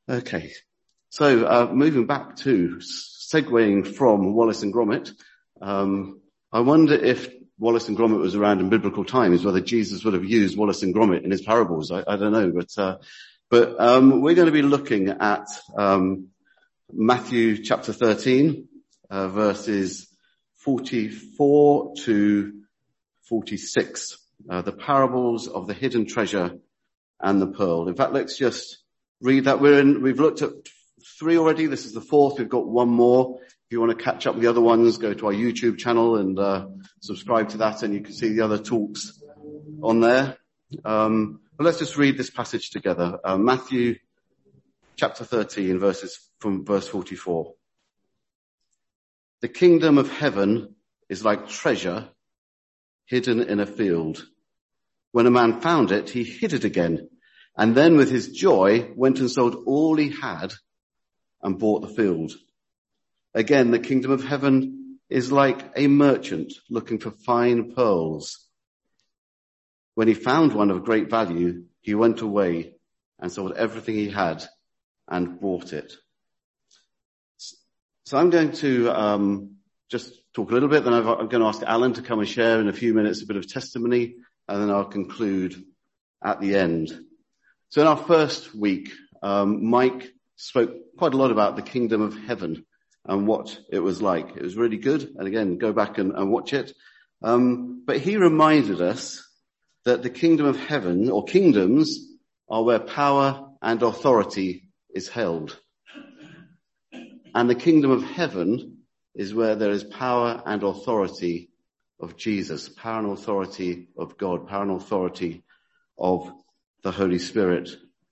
Okay. So, moving back to segueing from Wallace and Gromit, I wonder if Wallace and Gromit was around in biblical times, whether Jesus would have used Wallace and Gromit in his parables. I don't know, but we're going to be looking at, Matthew chapter 13, verses 44 to 46, the parables of the hidden treasure and the pearl. In fact, let's just read that. We've looked at 3 already. This is the 4th. We've got 1 more. If you want to catch up with the other ones, go to our YouTube channel and subscribe to that, and you can see the other talks on there. But let's just read this passage together. Matthew chapter 13, from verse 44. The kingdom of heaven is like treasure hidden in a field. When a man found it, he hid it again, and then with his joy went and sold all he had and bought the field. Again, the kingdom of heaven is like a merchant looking for fine pearls. When he found one of great value, he went away and sold everything he had and bought it. So I'm going to just talk a little bit, then I'm going to ask Alan to come and share in a few minutes a bit of testimony, and then I'll conclude at the end. So in our first week, Mike spoke quite a lot about the kingdom of heaven and what it was like. It was really good. And again, go back and watch it. But he reminded us that the kingdom of heaven, or kingdoms, are where power and authority is held. And the kingdom of heaven is where there is power and authority of Jesus, power and authority of God, power and authority of the Holy Spirit.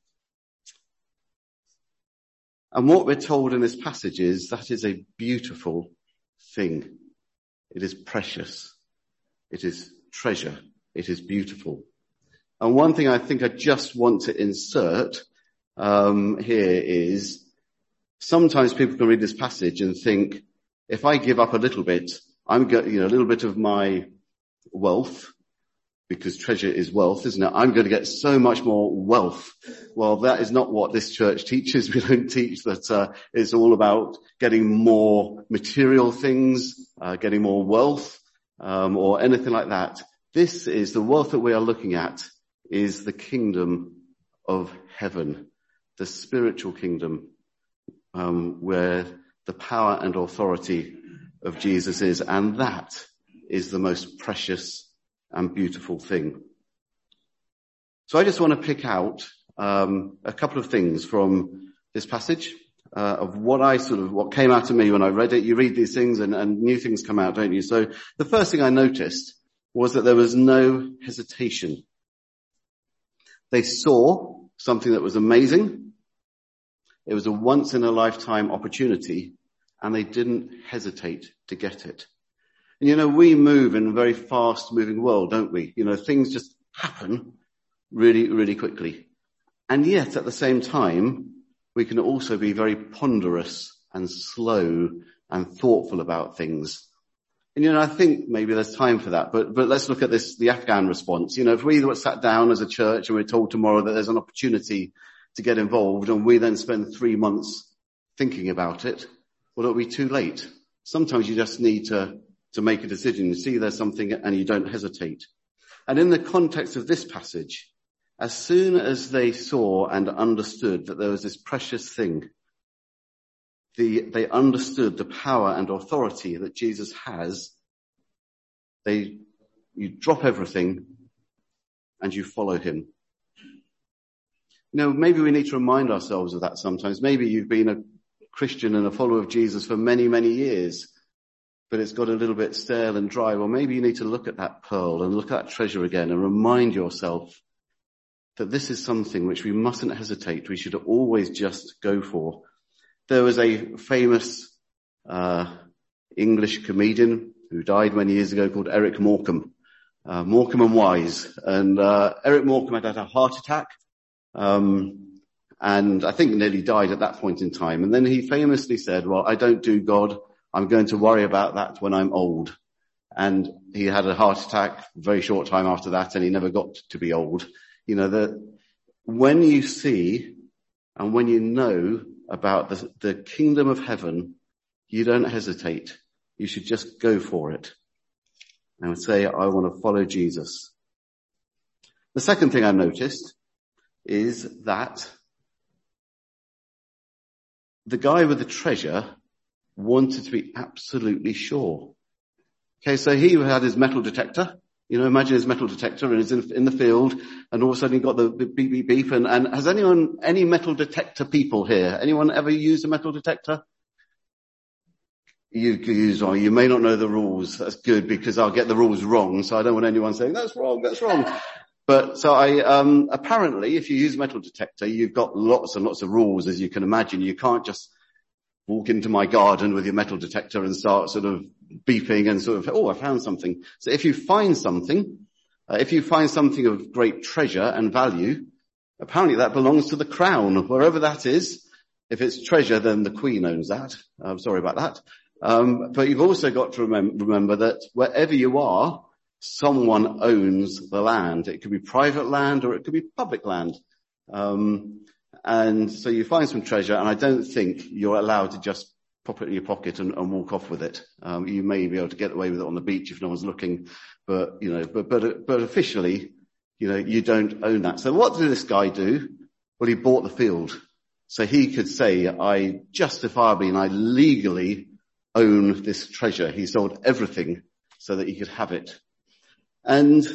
And what we're told in this passage is that is a beautiful thing. It is precious. It is treasure. It is beautiful. And one thing I think I just want to insert here is sometimes people can read this passage and think, if I give up a little bit, I'm getting a little bit of my wealth, because treasure is wealth, isn't it? I'm going to get so much more wealth. Well, that is not what this church teaches. We don't teach that it's all about getting more material things, getting more wealth, or anything like that. This is the wealth that we are looking at is the kingdom of heaven, the spiritual kingdom, where the power and authority of Jesus is, and that is the most precious and beautiful thing. So I just want to pick out a couple of things from this passage of what came out to me when I read it. You read these things and new things come out, don't you? So the first thing I noticed was that there was no hesitation. They saw something that was amazing. It was a once in a lifetime opportunity, and they didn't hesitate to get it. And we move in a very fast moving world, don't we? Things just happen really, really quickly. And yet at the same time, we can also be very ponderous and slow and thoughtful about things. And I think maybe there's time for that, but let's look at the Afghan response. If we were sat down as a church and we're told tomorrow that there's an opportunity to get involved, and we then spend 3 months thinking about it, well, it'll be too late. Sometimes you just need to make a decision. You see there's something and you don't hesitate. And in the context of this passage, as soon as they saw and understood that there was this precious thing, they understood the power and authority that Jesus has, you drop everything and you follow him. Maybe we need to remind ourselves of that sometimes. Maybe you've been a Christian and a follower of Jesus for many, many years, but it's got a little bit stale and dry. Well, maybe you need to look at that pearl and look at that treasure again and remind yourself that this is something which we mustn't hesitate. We should always just go for. There was a famous English comedian who died many years ago called Eric Morecambe, Morecambe and Wise. And Eric Morecambe had a heart attack, and I think nearly died at that point in time. And then he famously said, well, I don't do God. I'm going to worry about that when I'm old. And he had a heart attack a very short time after that, and he never got to be old. When you see And when you know about the kingdom of heaven, you don't hesitate. You should just go for it and say, I want to follow Jesus. The second thing I noticed is that the guy with the treasure wanted to be absolutely sure. Okay, so he had his metal detector. You know, imagine his metal detector and he's in the field and all of a sudden he got the beep, beep, beep. And has any metal detector people here? Anyone ever used a metal detector? You may not know the rules. That's good because I'll get the rules wrong. So I don't want anyone saying, that's wrong. But so apparently if you use a metal detector, you've got lots and lots of rules, as you can imagine. You can't just walk into my garden with your metal detector and start sort of beeping and sort of, I found something. So if you find something of great treasure and value, apparently that belongs to the crown, wherever that is. If it's treasure, then the Queen owns that. I'm sorry about that. But you've also got to remember that wherever you are, someone owns the land. It could be private land or it could be public land. And so you find some treasure, and I don't think you're allowed to just pop it in your pocket and walk off with it. You may be able to get away with it on the beach if no one's looking, but officially, you don't own that. So what did this guy do? Well, he bought the field. So he could say, I justifiably and I legally own this treasure. He sold everything so that he could have it. And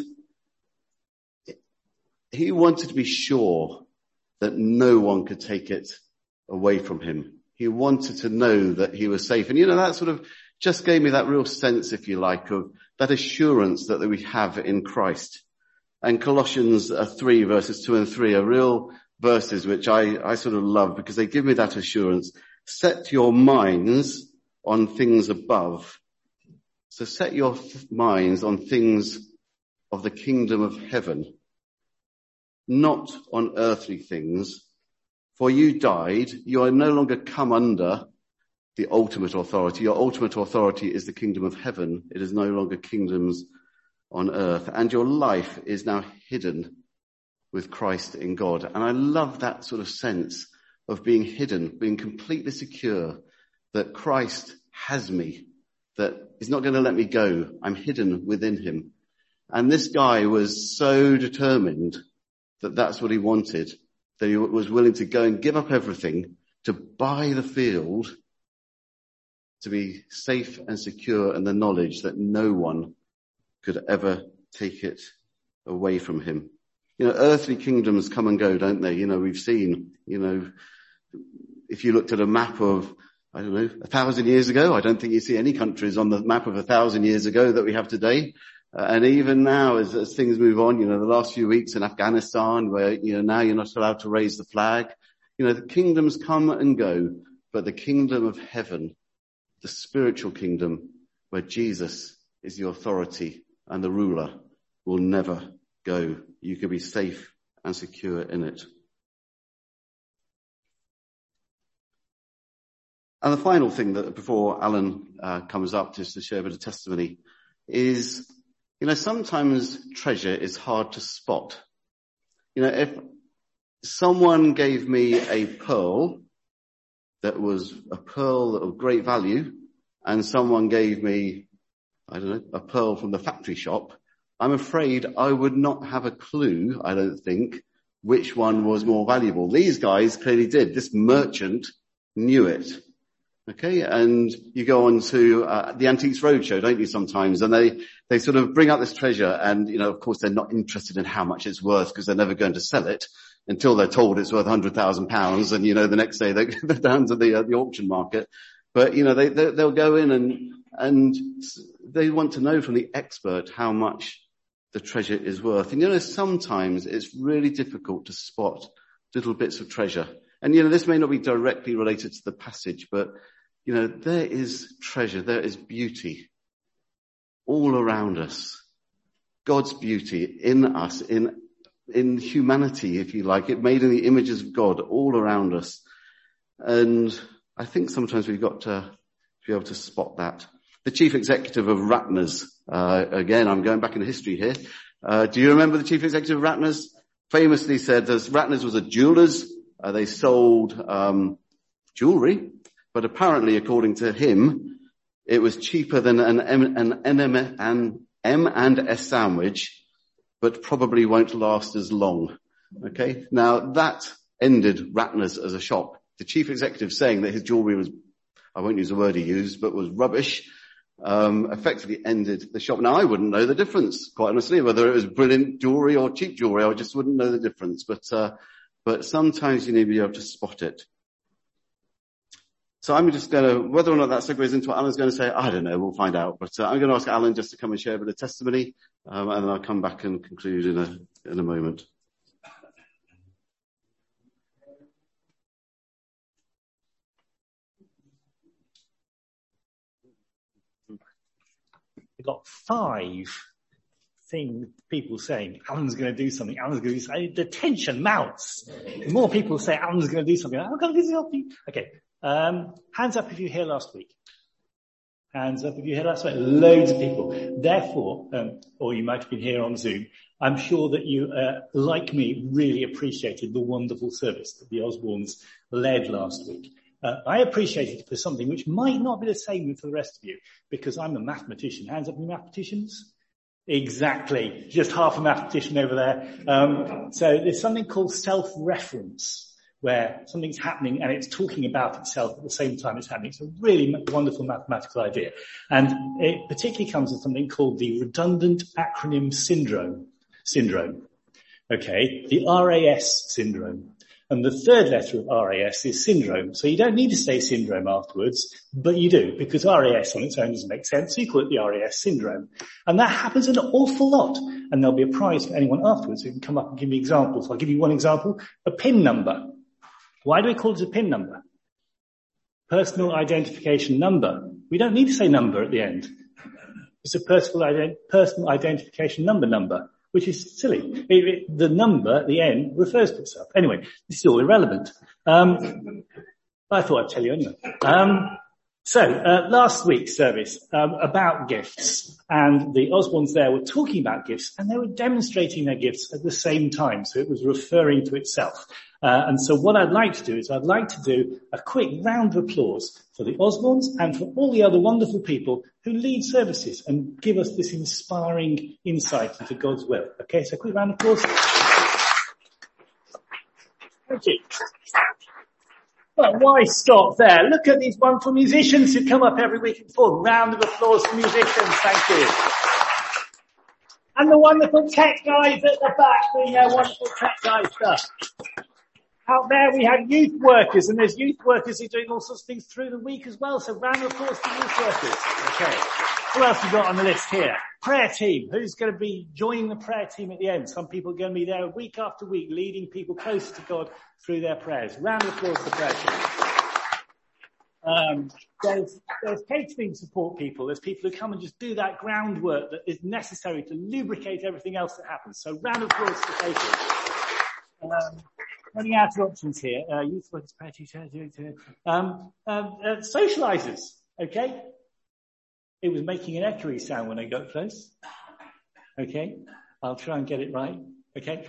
he wanted to be sure that no one could take it away from him. He wanted to know that he was safe. And that sort of just gave me that real sense, if you like, of that assurance that we have in Christ. And Colossians 3 verses 2 and 3 are real verses which I sort of love because they give me that assurance. Set your minds on things above. So set your minds on things of the kingdom of heaven, not on earthly things. For you died, you are no longer come under the ultimate authority. Your ultimate authority is the kingdom of heaven. It is no longer kingdoms on earth. And your life is now hidden with Christ in God. And I love that sort of sense of being hidden, being completely secure that Christ has me, that he's not going to let me go. I'm hidden within him. And this guy was so determined that that's what he wanted, that he was willing to go and give up everything to buy the field, to be safe and secure in the knowledge that no one could ever take it away from him. Earthly kingdoms come and go, don't they? We've seen, if you looked at a map of, 1,000 years ago, I don't think you see any countries on the map of 1,000 years ago that we have today. And even now, as things move on, the last few weeks in Afghanistan, where, now you're not allowed to raise the flag. The kingdoms come and go, but the kingdom of heaven, the spiritual kingdom, where Jesus is the authority and the ruler, will never go. You can be safe and secure in it. And the final thing that before Alan comes up just to share a bit of testimony is, sometimes treasure is hard to spot. If someone gave me a pearl that was a pearl of great value and someone gave me, a pearl from the factory shop, I'm afraid I would not have a clue, I don't think, which one was more valuable. These guys clearly did. This merchant knew it. Okay, and you go on to the Antiques Roadshow, don't you, sometimes, and they sort of bring out this treasure, and of course they're not interested in how much it's worth because they're never going to sell it until they're told it's worth £100,000, and the next day they're down to the auction market. But they'll go in and they want to know from the expert how much the treasure is worth. And sometimes it's really difficult to spot little bits of treasure. And this may not be directly related to the passage, but there is treasure, there is beauty all around us. God's beauty in us, in humanity, if you like, it made in the images of God all around us. And I think sometimes we've got to be able to spot that. The chief executive of Ratner's, again, I'm going back in history here. Do you remember the chief executive of Ratner's? Famously said that Ratner's was a jeweler's They sold jewelry, but apparently, according to him, it was cheaper than an M&S sandwich, but probably won't last as long. Okay, now that ended Ratner's as a shop. The chief executive saying that his jewelry was, I won't use the word he used, but was rubbish, effectively ended the shop. Now I wouldn't know the difference, quite honestly, whether it was brilliant jewelry or cheap jewelry. I just wouldn't know the difference. But sometimes you need to be able to spot it. So I'm just going to, whether or not that segues into what Alan's going to say, I don't know, we'll find out. But I'm going to ask Alan just to come and share a bit of testimony, and then I'll come back and conclude in a moment. We've got 5 people saying Alan's going to do something. Alan's going to do something. The tension mounts. The more people say Alan's going to do something, I'm going to do something. Okay. Hands up if you were here last week. Hands up if you were here last week. Loads of people. Therefore, or you might have been here on Zoom, I'm sure that you, like me, really appreciated the wonderful service that the Osbornes led last week. I appreciated it for something which might not be the same for the rest of you, because I'm a mathematician. Hands up, you mathematicians? Exactly. Just half a mathematician over there. So there's something called self-reference, where something's happening and it's talking about itself at the same time it's happening. It's a really wonderful mathematical idea. And it particularly comes with something called the redundant acronym syndrome. Okay. The RAS syndrome. And the third letter of RAS is syndrome. So you don't need to say syndrome afterwards, but you do, because RAS on its own doesn't make sense. So you call it the RAS syndrome. And that happens an awful lot. And there'll be a prize for anyone afterwards who can come up and give me examples. I'll give you one example. A PIN number. Why do we call it a PIN number? Personal identification number. We don't need to say number at the end. It's a personal identification number, which is silly. The number at the end refers to itself. Anyway, this is all irrelevant. I thought I'd tell you anyway. Last week's service, about gifts, and the Osbornes there were talking about gifts, and they were demonstrating their gifts at the same time, so it was referring to itself. And so what I'd like to do is I'd like to do a quick round of applause for the Osbornes and for all the other wonderful people who lead services and give us this inspiring insight into God's will. Okay, so a quick round of applause. Thank you. Well, why stop there? Look at these wonderful musicians who come up every week and forth. Round of applause for musicians. Thank you. And the wonderful tech guys at the back doing their wonderful tech guy stuff. Out there we have youth workers, and there's youth workers who are doing all sorts of things through the week as well. So round of applause for youth workers. Okay. Who else we got on the list here? Prayer team. Who's going to be joining the prayer team at the end? Some people are going to be there week after week, leading people closer to God through their prayers. Round of applause for the prayer team. There's catering support people. There's people who come and just do that groundwork that is necessary to lubricate everything else that happens. So round of applause for catering. Running out of options here. Youth workers, prayer teachers, socializers. Okay. It was making an echoey sound when I got close. Okay. I'll try and get it right. Okay.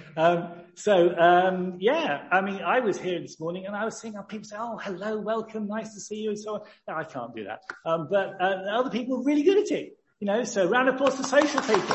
Yeah, I mean, I was here this morning and I was seeing how people say, oh, hello, welcome, nice to see you, and so on. No, I can't do that. But other people are really good at it. You know, so round of applause for social people.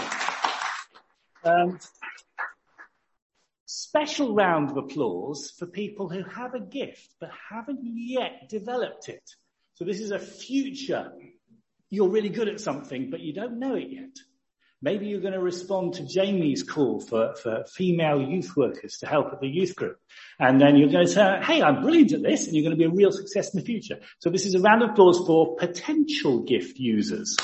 Special round of applause for people who have a gift but haven't yet developed it. So this is a future. You're really good at something, but you don't know it yet. Maybe you're going to respond to Jamie's call for female youth workers to help at the youth group. And then you're going to say, hey, I'm brilliant at this, and you're going to be a real success in the future. So this is a round of applause for potential gift users.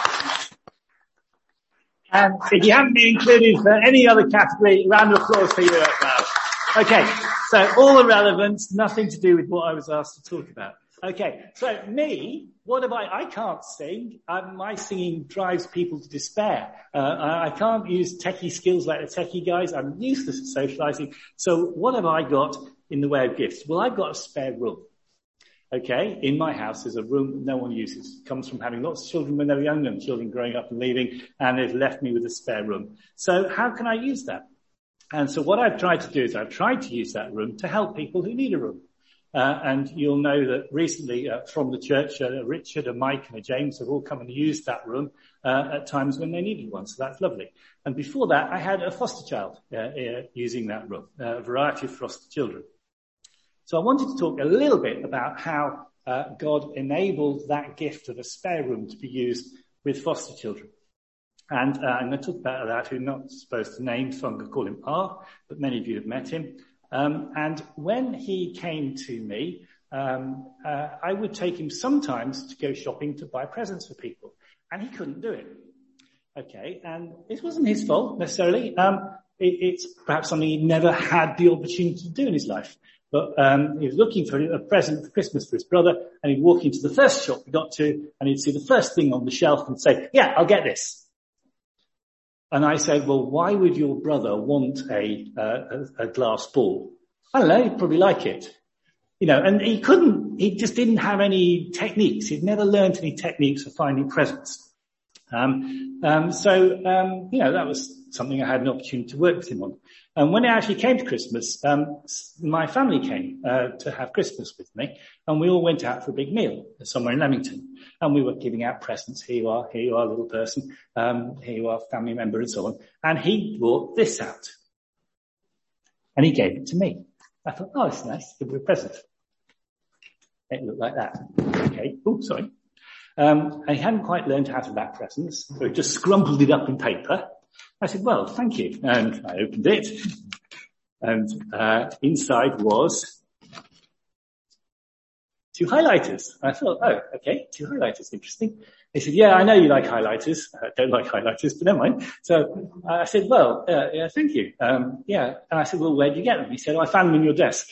And if you haven't been included for any other category, round of applause for you as well. Okay, so all irrelevant, nothing to do with what I was asked to talk about. Okay, so me, what have I can't sing. My singing drives people to despair. I can't use techie skills like the techie guys. I'm useless at socializing. So what have I got in the way of gifts? Well, I've got a spare room. Okay, in my house there's a room that no one uses. It comes from having lots of children when they were young and children growing up and leaving, and they've left me with a spare room. So how can I use that? And so what I've tried to do is I've tried to use that room to help people who need a room. And you'll know that recently from the church, Richard and Mike and James have all come and used that room at times when they needed one. So that's lovely. And before that, I had a foster child using that room, a variety of foster children. So I wanted to talk a little bit about how God enabled that gift of a spare room to be used with foster children. And I'm going to talk about that, who I'm not supposed to name, so I'm going to call him R, but many of you have met him. And when he came to me, I would take him sometimes to go shopping to buy presents for people, and he couldn't do it. Okay, and it wasn't his fault necessarily. It's perhaps something he'd never had the opportunity to do in his life. But he was looking for a present for Christmas for his brother, and he'd walk into the first shop he got to, and he'd see the first thing on the shelf and say, "Yeah, I'll get this." And I said, "Well, why would your brother want a glass ball?" "I don't know, he'd probably like it." And he just didn't have any techniques. He'd never learned any techniques for finding presents. So that was something I had an opportunity to work with him on. And when it actually came to Christmas, my family came to have Christmas with me, and we all went out for a big meal somewhere in Leamington. And we were giving out presents. Here you are, little person. Here you are, family member, and so on. And he brought this out. And he gave it to me. I thought, oh, it's nice. Give me a present. It looked like that. Okay. Oh, sorry. And he hadn't quite learned how to wrap presents, so he just scrumpled it up in paper. I said, "Well, thank you." And I opened it, and inside was 2 highlighters. I thought, oh, okay, 2 highlighters, interesting. He said, "Yeah, I know you like highlighters. I don't like highlighters, but never mind." So I said, "Well, yeah, thank you." Yeah. And I said, "Well, where did you get them?" He said, "I found them in your desk."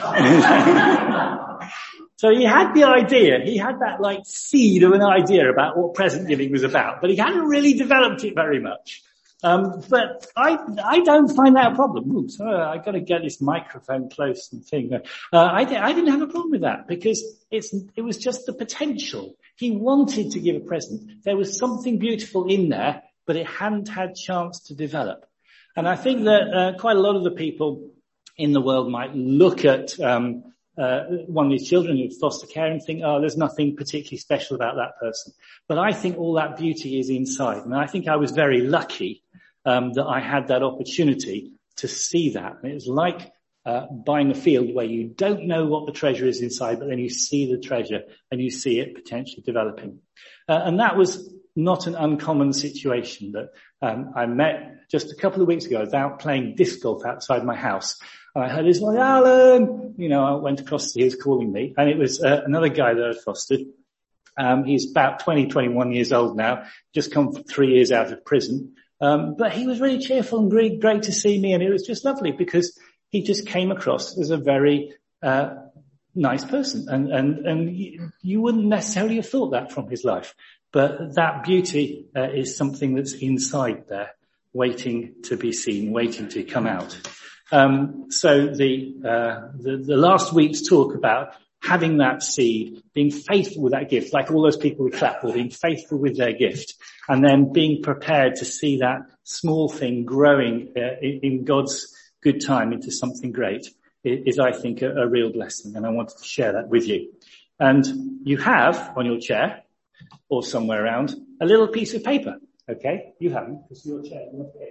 So he had the idea. He had that seed of an idea about what present giving was about, but he hadn't really developed it very much. But I don't find that a problem. Ooh, sorry, I got to get this microphone close and thing. I didn't have a problem with that because it was just the potential. He wanted to give a present. There was something beautiful in there, but it hadn't had chance to develop. And I think that quite a lot of the people in the world might look at one of these children in foster care and think, oh, there's nothing particularly special about that person. But I think all that beauty is inside. And I think I was very lucky that I had that opportunity to see that. And it was like buying a field where you don't know what the treasure is inside, but then you see the treasure and you see it potentially developing. And that was not an uncommon situation that I met just a couple of weeks ago. I was out playing disc golf outside my house. And I heard his voice, "Alan!" I went across, he was calling me. And it was another guy that I fostered. He's about 20, 21 years old now, just come 3 years out of prison. But he was really cheerful and great to see me. And it was just lovely because he just came across as a very nice person. And you wouldn't necessarily have thought that from his life. But that beauty is something that's inside there, waiting to be seen, waiting to come out. So the last week's talk about having that seed, being faithful with that gift, like all those people who clap for, being faithful with their gift, and then being prepared to see that small thing growing in God's good time into something great is, I think, a real blessing. And I wanted to share that with you. And you have on your chair or somewhere around a little piece of paper. Okay? You haven't, because your chair is not paper.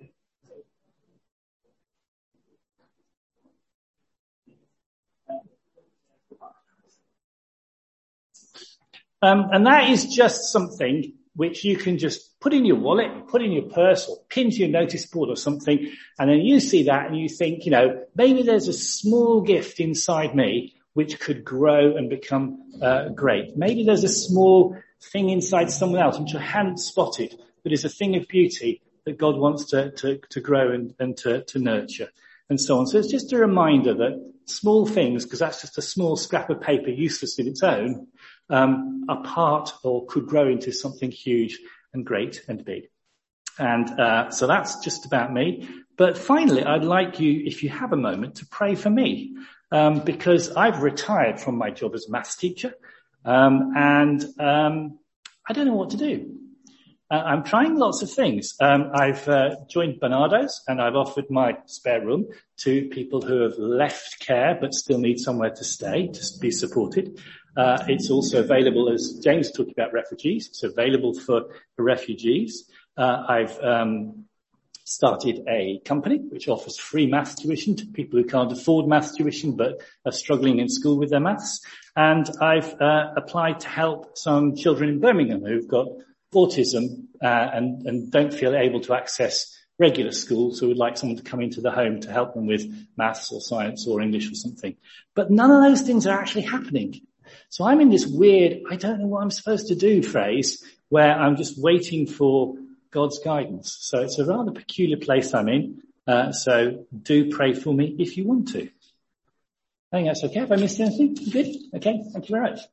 And that is just something which you can just put in your wallet, put in your purse, or pin to your notice board or something. And then you see that and you think, maybe there's a small gift inside me which could grow and become great. Maybe there's a small thing inside someone else which I hadn't spotted, but is a thing of beauty that God wants to grow and to nurture, and so on. So it's just a reminder that small things, because that's just a small scrap of paper, useless in its own, are part or could grow into something huge and great and big. And so that's just about me. But finally, I'd like you, if you have a moment, to pray for me, because I've retired from my job as a maths teacher, and I don't know what to do. I'm trying lots of things. I've joined Bernardo's, and I've offered my spare room to people who have left care but still need somewhere to stay, to be supported. It's also available, as James talked about, refugees. It's available for refugees. I've started a company which offers free maths tuition to people who can't afford maths tuition but are struggling in school with their maths. And I've applied to help some children in Birmingham who've got autism and don't feel able to access regular school, so would like someone to come into the home to help them with maths or science or English or something. But none of those things are actually happening. So I'm in this weird, I don't know what I'm supposed to do phase where I'm just waiting for God's guidance. So it's a rather peculiar place I'm in. So do pray for me if you want to. I think that's okay. Have I missed anything? Good? Okay. Thank you very much.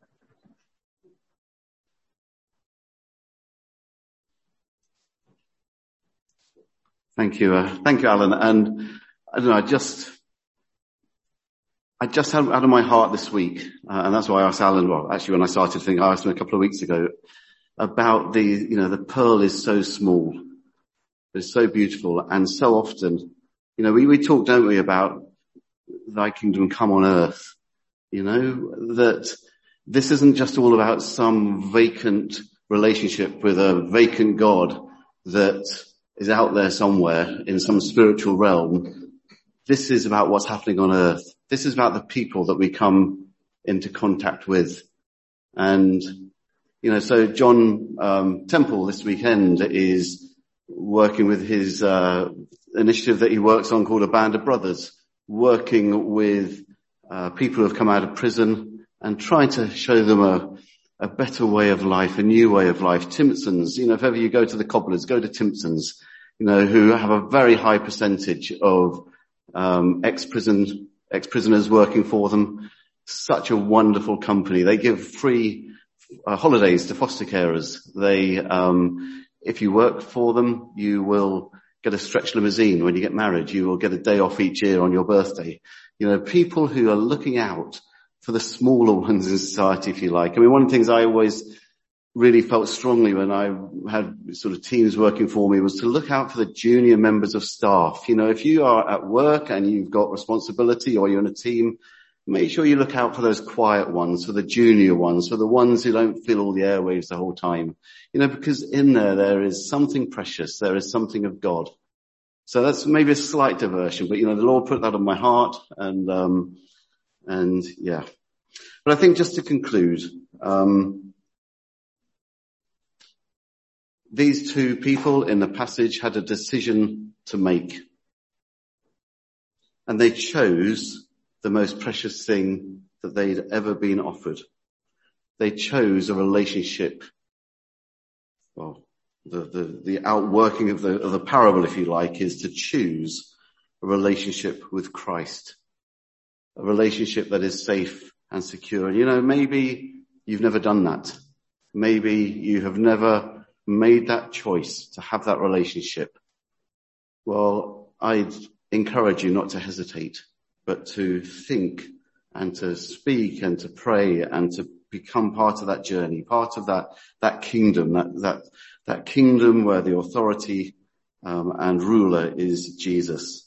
Thank you, Alan. And I don't know, I just had out of my heart this week, and that's why I asked Alan, well, actually when I started thinking, I asked him a couple of weeks ago about the pearl is so small, it's so beautiful, and so often, we talk, don't we, about thy kingdom come on earth, that this isn't just all about some vacant relationship with a vacant God that is out there somewhere in some spiritual realm. This is about what's happening on earth. This is about the people that we come into contact with. And, so John Temple this weekend is working with his initiative that he works on called A Band of Brothers, working with people who have come out of prison and trying to show them a better way of life, a new way of life. Timpsons, if ever you go to the Cobblers, go to Timpsons, who have a very high percentage of ex-prisoners working for them. Such a wonderful company. They give free holidays to foster carers. They, if you work for them, you will get a stretch limousine when you get married. You will get a day off each year on your birthday. People who are looking out for the smaller ones in society, if you like. I mean, one of the things I always really felt strongly when I had sort of teams working for me was to look out for the junior members of staff. If you are at work and you've got responsibility or you're in a team, make sure you look out for those quiet ones, for the junior ones, for the ones who don't fill all the airwaves the whole time. Because in there is something precious. There is something of God. So that's maybe a slight diversion, but the Lord put that on my heart and yeah. But I think just to conclude, these two people in the passage had a decision to make. And they chose the most precious thing that they'd ever been offered. They chose a relationship. Well, the outworking of the parable, if you like, is to choose a relationship with Christ. A relationship that is safe and secure. And maybe you've never done that. Maybe you have never made that choice to have that relationship. Well, I'd encourage you not to hesitate, but to think and to speak and to pray and to become part of that journey, part of that kingdom, that kingdom where the authority and ruler is Jesus.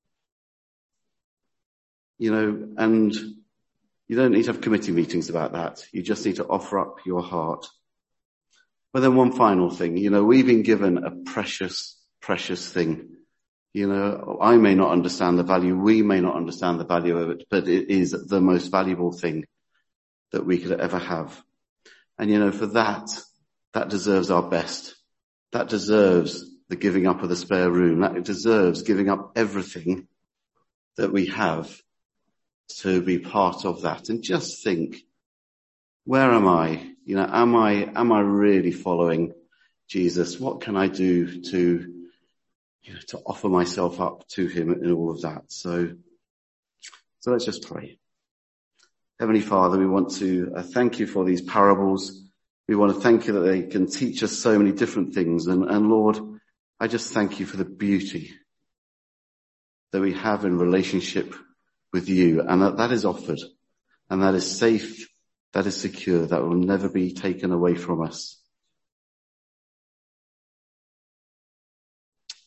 And you don't need to have committee meetings about that. You just need to offer up your heart. But then one final thing, we've been given a precious, precious thing. I may not understand the value, we may not understand the value of it, but it is the most valuable thing that we could ever have. And for that deserves our best. That deserves the giving up of the spare room. That deserves giving up everything that we have to be part of that. And just think, where am I? Am I really following Jesus? What can I do to offer myself up to him in all of that? So let's just pray. Heavenly Father, we want to thank you for these parables. We want to thank you that they can teach us so many different things. And Lord, I just thank you for the beauty that we have in relationship with you, and that is offered, and that is safe, that is secure, that will never be taken away from us.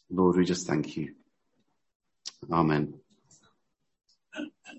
Lord, we just thank you. Amen.